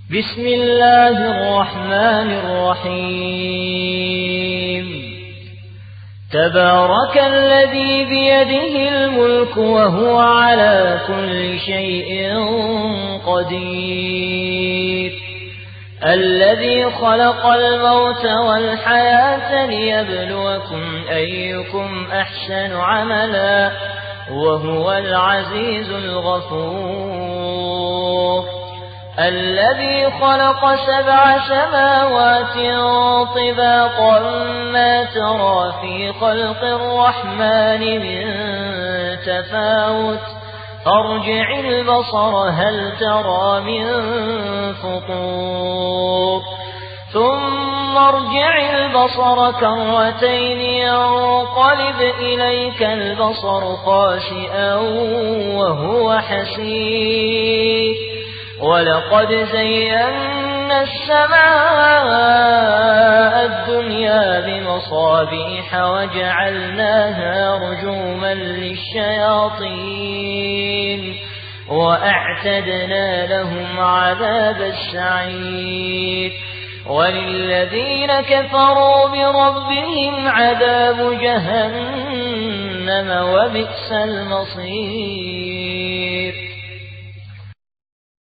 بسم الله الرحمن الرحيم تبارك الذي بيده الملك وهو على كل شيء قدير الذي خلق الموت والحياة ليبلوكم أيكم أحسن عملا وهو العزيز الغفور الذي خلق 7 سماوات طباقا ما ترى في خلق الرحمن من تفاوت فارجع البصر هل ترى من فطور ثم ارجع البصر كرتين ينقلب إليك البصر خاسئا وهو حسير ولقد زينا السماء الدنيا بمصابيح وجعلناها رجوما للشياطين وأعتدنا لهم عذاب السعير وللذين كفروا بربهم عذاب جهنم وبئس المصير